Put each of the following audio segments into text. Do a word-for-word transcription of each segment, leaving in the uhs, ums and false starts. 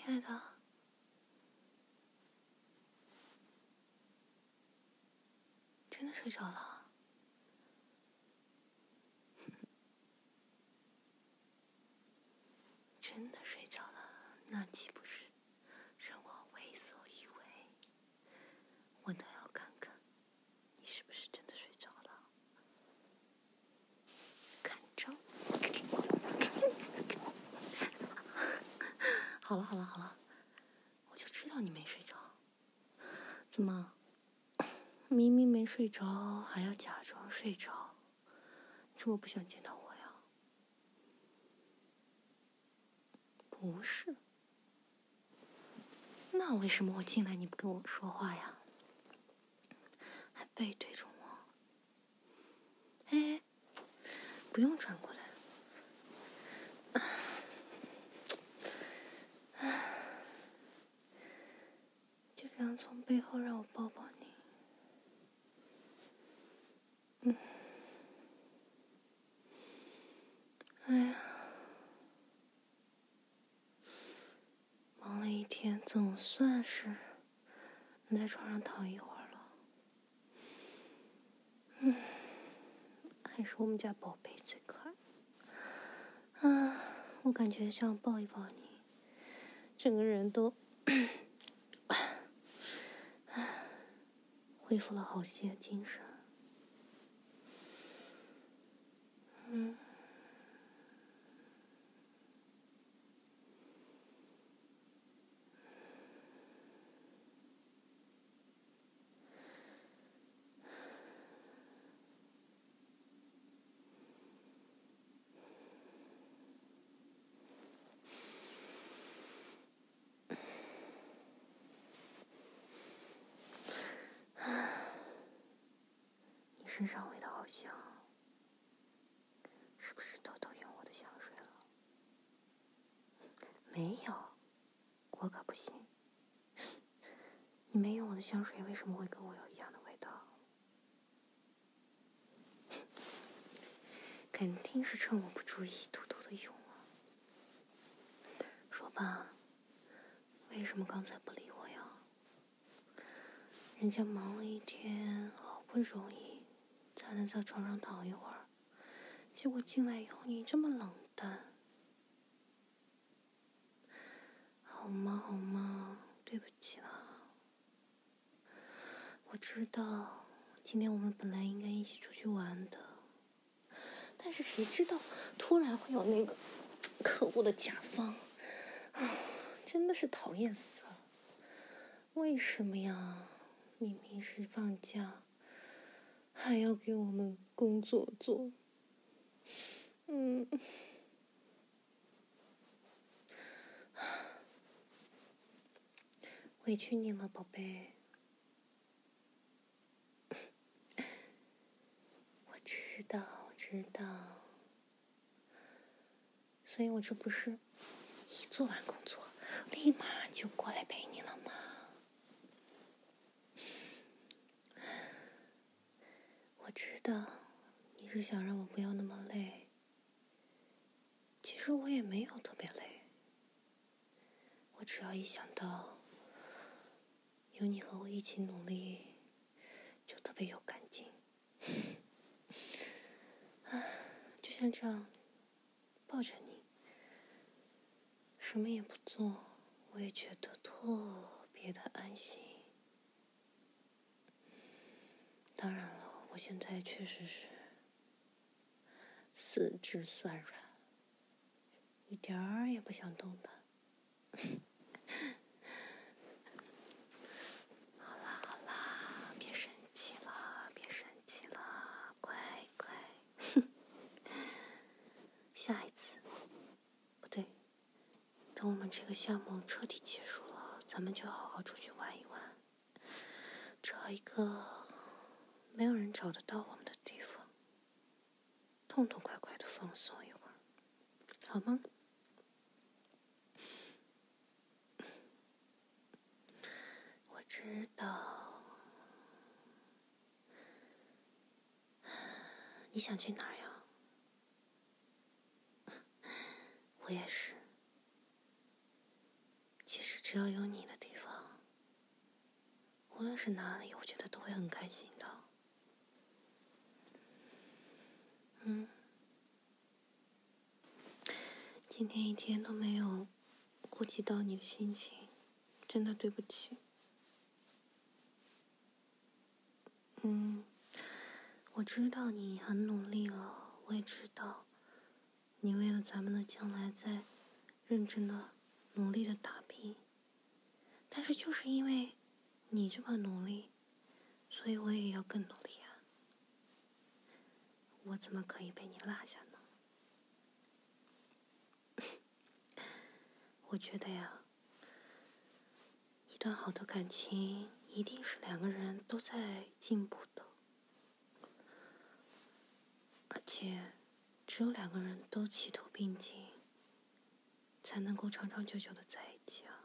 亲爱的，真的睡着了？真的睡着了，那岂不是让我为所欲为？我倒要看看你是不是真的睡着了。看着。好了好了好了，我就知道你没睡着。怎么，明明没睡着还要假装睡着？这么不想见到我呀？不是。那为什么我进来你不跟我说话呀？还背对着我？哎，不用转过来。就这样从背后让我抱抱你。嗯。哎呀，忙了一天，总算是能在床上躺一会儿了。嗯，还是我们家宝贝最可爱。啊，我感觉这样抱一抱你，整个人都恢复了好些精神。嗯。你身上味道好香，是不是偷偷用我的香水了？没有，我可不信。你没用我的香水，为什么会跟我有一样的味道？肯定是趁我不注意偷偷的用啊。说吧，为什么刚才不理我呀？人家忙了一天，好不容易才能在床上躺一会儿，结果进来以后你这么冷淡。好吗好吗，对不起啦。我知道今天我们本来应该一起出去玩的，但是谁知道突然会有那个可恶的甲方啊，真的是讨厌死了。为什么呀？明明是放假，还要给我们工作做。嗯，委屈你了，宝贝。我知道，我知道。所以我这不是一做完工作，立马就过来陪你了吗？我知道你是想让我不要那么累，其实我也没有特别累。我只要一想到有你和我一起努力，就特别有干劲。啊，就像这样抱着你，什么也不做，我也觉得特别的安心。当然了，我现在确实是四肢酸软，一点儿也不想动的。好啦好啦，别生气了，别生气了，乖乖。下一次，不对，等我们这个项目彻底结束了，咱们就好好出去玩一玩，找一个没有人找得到我们的地方，痛痛快快的放松一会儿，好吗？我知道。你想去哪儿呀？我也是。其实只要有你的地方，无论是哪里，我觉得都会很开心的。嗯，今天一天都没有顾及到你的心情，真的对不起。嗯，我知道你很努力了，我也知道你为了咱们的将来在认真的、努力的打拼。但是就是因为你这么努力，所以我也要更努力啊！我怎么可以被你落下呢？我觉得呀，一段好的感情一定是两个人都在进步的，而且只有两个人都齐头并进，才能够长长久久的在一起啊！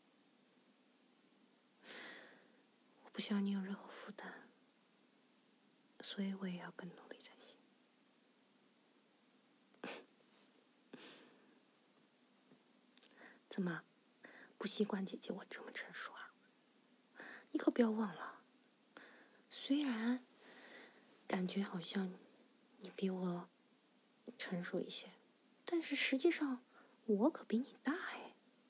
我不想你有任何负担，所以我也要更努力才行。怎么，不习惯姐姐我这么成熟啊？你可不要忘了，虽然感觉好像你比我成熟一些，但是实际上我可比你大哎。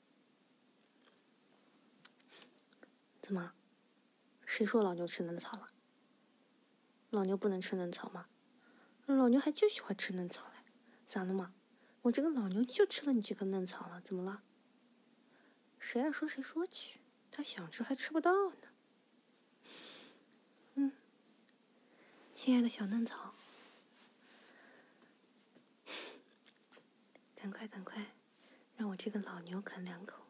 怎么？谁说老牛吃嫩草了？老牛不能吃嫩草吗？老牛还就喜欢吃嫩草嘞，咋了嘛？我这个老牛就吃了你这个嫩草了，怎么了？谁爱说谁说去，他想吃还吃不到呢。嗯，亲爱的小嫩草，赶快赶快，让我这个老牛啃两口。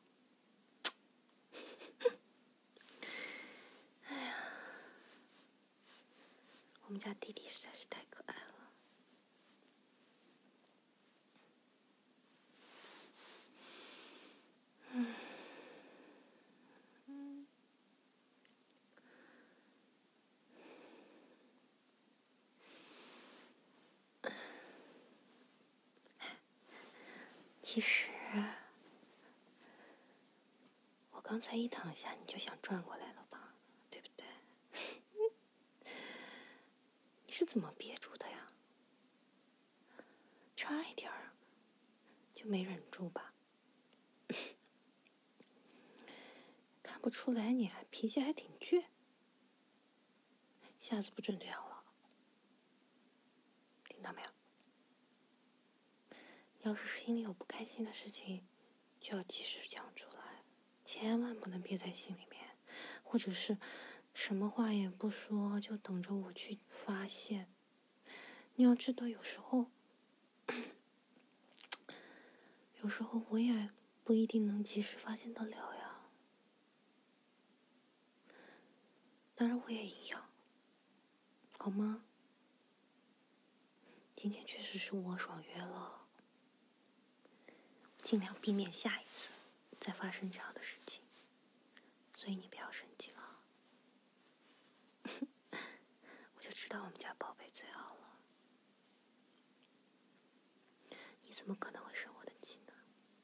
哎呀，我们家弟弟实在是太可爱了。嗯嗯，其实我刚才一躺下，你就想转过来了吧，对不对？你是怎么憋住的呀？差一点儿就没忍住吧？看不出来你还脾气还挺倔，下次不准这样了，听到没有？要是心里有不开心的事情，就要及时讲出来，千万不能憋在心里面，或者是什么话也不说，就等着我去发现。你要知道，有时候，有时候我也不一定能及时发现得了呀。当然，我也一样，好吗？今天确实是我爽约了，尽量避免下一次再发生这样的事情，所以你不要生气了。我就知道我们家宝贝最好了，你怎么可能会生我的气呢？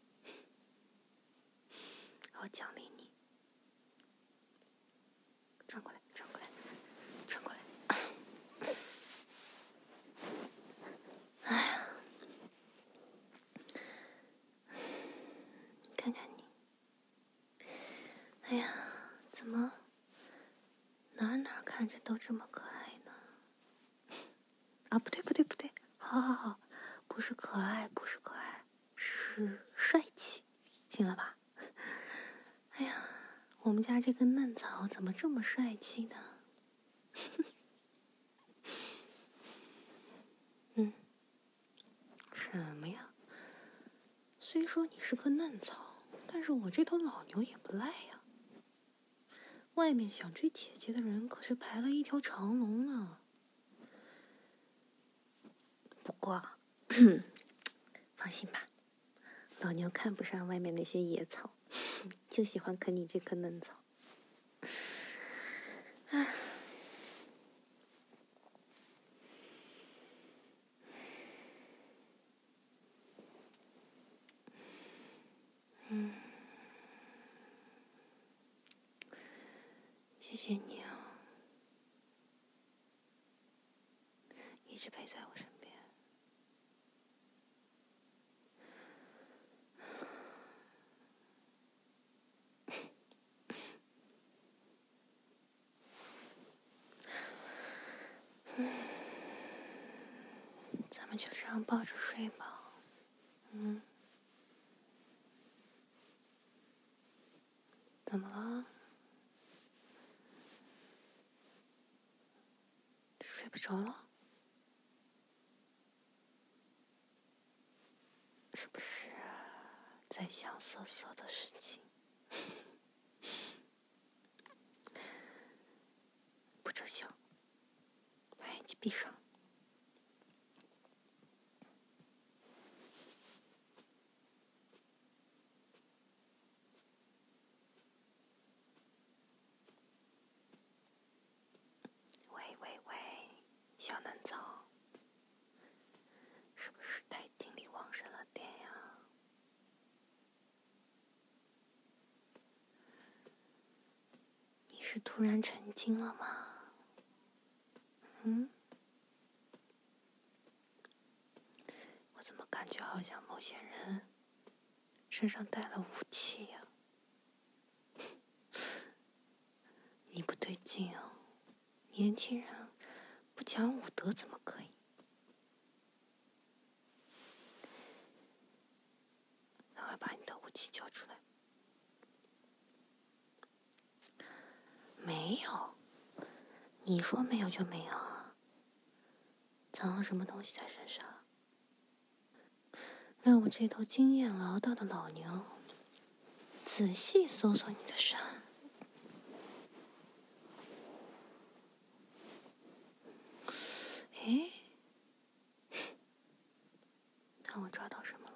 我奖励你，转过来，转过来，转过来。哎呀，看看你，哎呀，怎么哪儿哪儿看着都这么可爱呢？啊，不对不对不对，好好好，不是可爱，不是可爱，是帅气，行了吧？哎呀，我们家这个嫩草怎么这么帅气呢？嗯，什么呀？虽说你是棵嫩草，但是我这头老牛也不赖呀。外面想追姐姐的人可是排了一条长龙呢。不过，放心吧，老牛看不上外面那些野草，就喜欢啃你这棵嫩草。啊，嗯， 谢谢你啊，一直陪在我身边。咱们就这样抱着睡吧。嗯，怎么了？睡不着了？是不是在想色色的事情？不准想，把眼睛闭上。喂喂喂，小嫩草，是不是太精力旺盛了点呀？你是突然成精了吗？嗯？我怎么感觉好像某些人身上带了武器呀？你不对劲啊！年轻人不讲武德怎么可以？赶快把你的武器交出来！没有，你说没有就没有啊？藏了什么东西在身上？让我这头经验老道的老牛仔细搜索你的身。哎，看我抓到什么了？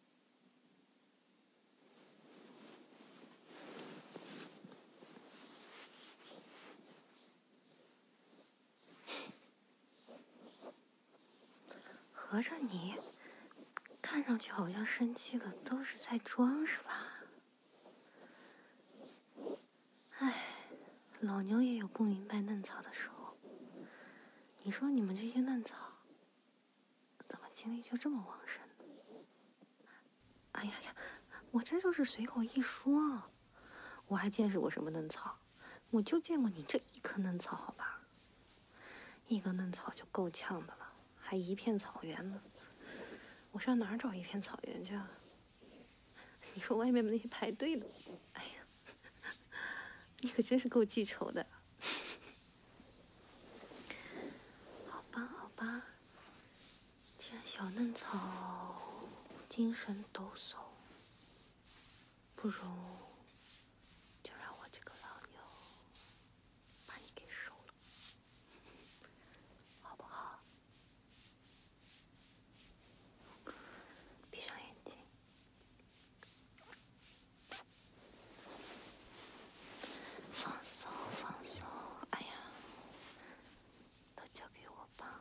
合着你看上去好像生气了，都是在装是吧？唉，老牛也有不明白嫩草的时候。你说你们这些嫩草，怎么精力就这么旺盛呢？哎呀呀，我这就是随口一说，我还见识过什么嫩草？我就见过你这一颗嫩草，好吧？一颗嫩草就够呛的了，还一片草原呢。我上哪儿找一片草原去啊？你说外面那些排队的，哎呀，你可真是够记仇的。好吧，好吧，既然小嫩草精神抖擞，不如就让我这个老牛把你给收了，好不好？闭上眼睛，放松放松。哎呀，都交给我吧。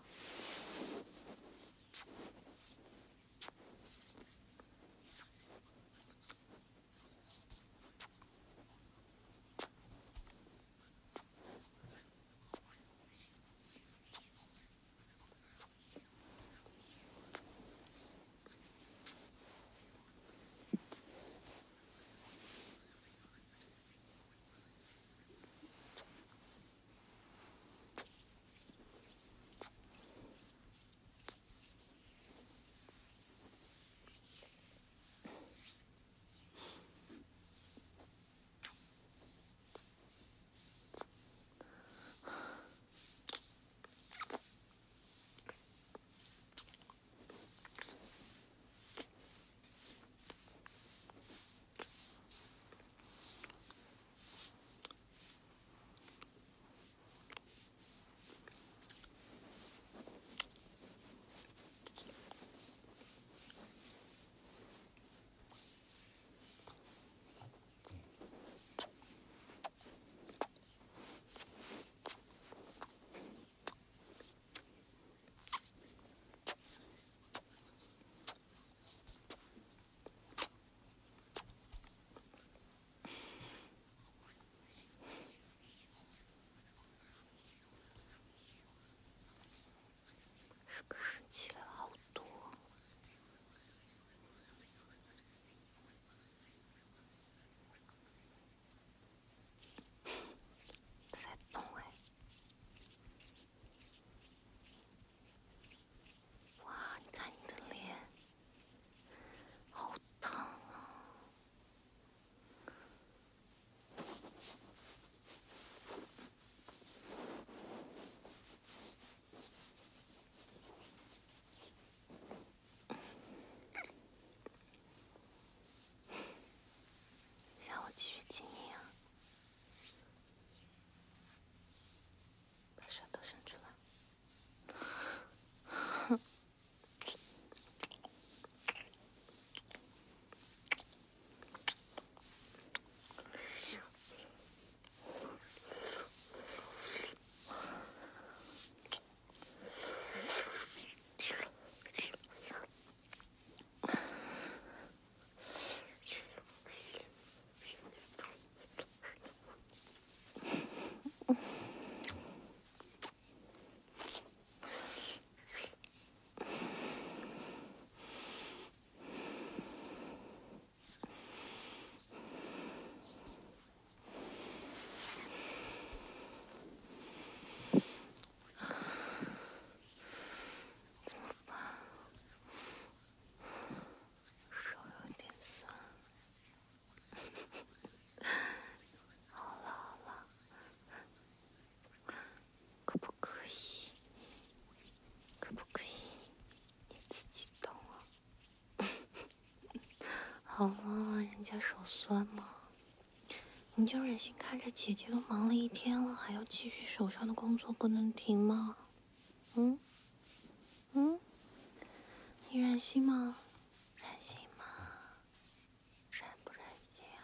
家手酸吗？你就忍心看着姐姐都忙了一天了，还要继续手上的工作不能停吗？嗯嗯，你忍心吗？忍心吗？忍不忍心啊？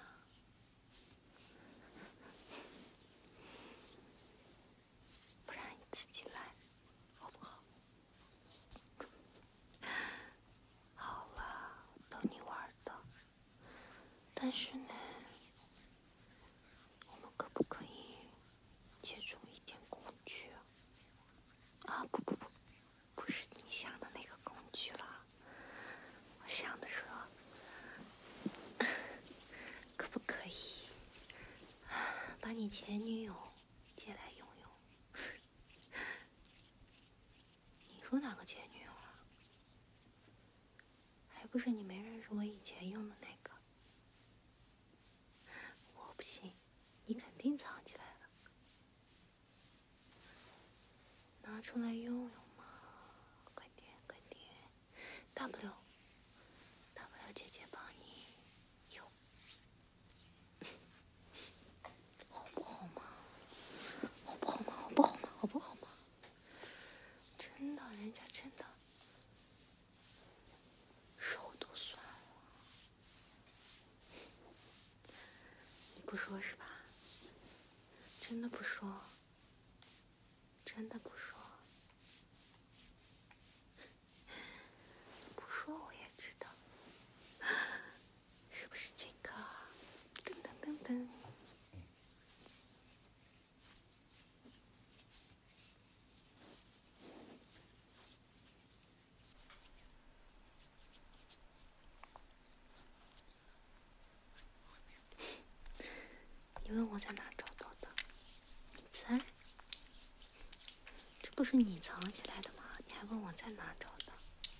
不然你自己来，好不好？好了，逗你玩的。但是呢，我们可不可以借助一点工具啊？啊，不不不，不是你想的那个工具了。我想的是，可不可以把你前女友借来用用？你说哪个前女友啊？还不是你没认识我以前用的那个？我不信，你肯定藏起来了，拿出来用用嘛！快点快点，大不了大不了姐姐帮你用，好不好嘛？好不好嘛？好不好嘛？好不好嘛？真的，人家真的手都酸了。你不说是吧？真的不说，真的不说，不说我也知道，是不是这个？噔噔噔噔。你问我在哪找到的？你猜？这不是你藏起来的吗？你还问我在哪找的？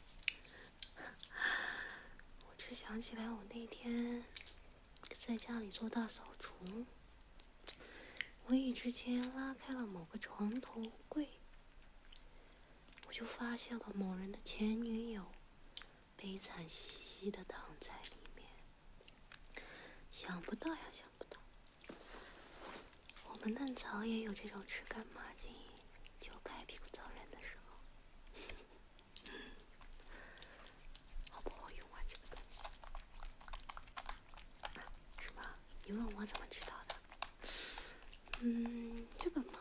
我只想起来我那天在家里做大扫除，无意之间拉开了某个床头柜，我就发现了某人的前女友悲惨兮兮的躺在里面。想不到呀，想不到，我们嫩草也有这种吃干抹净、就拍屁股走人的时候。好不好用啊，这个东西？是吧？你问我怎么知道的？嗯，这个嘛，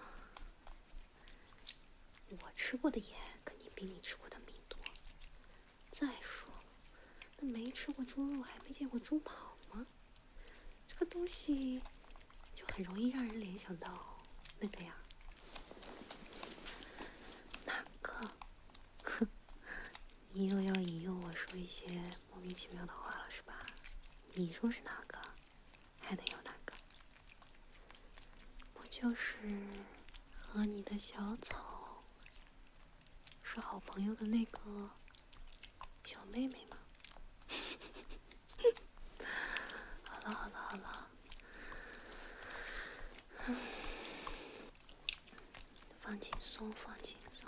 我吃过的盐肯定比你吃过的米多。再说了，那没吃过猪肉还没见过猪跑吗？这个东西就很容易让人联想到那个呀。哪个？哼，你又要引诱我说一些莫名其妙的话了是吧？你说是哪个？还能有哪个？不就是和你的小草是好朋友的那个小妹妹吗？好了好了好了，放轻松放轻松。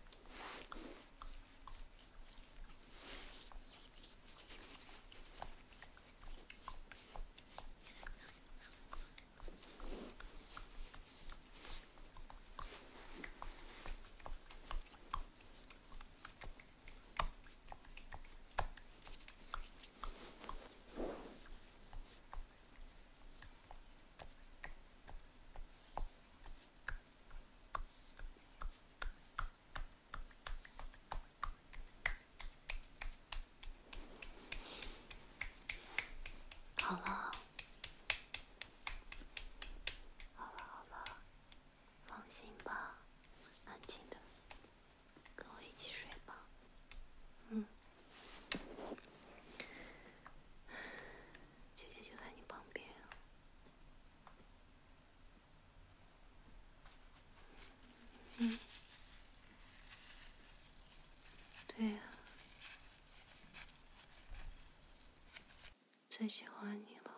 好了，好了，好了，放心吧，安静的，跟我一起睡吧。嗯，姐姐就在你旁边。嗯，对呀，最喜欢你了。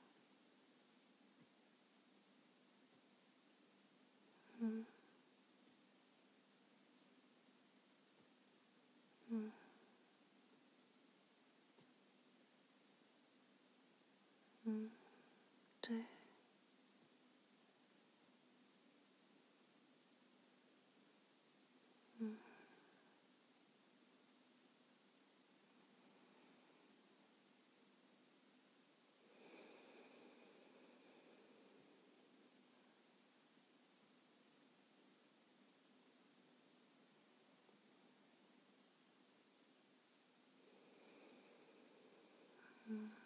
嗯嗯。 嗯，对。嗯。嗯。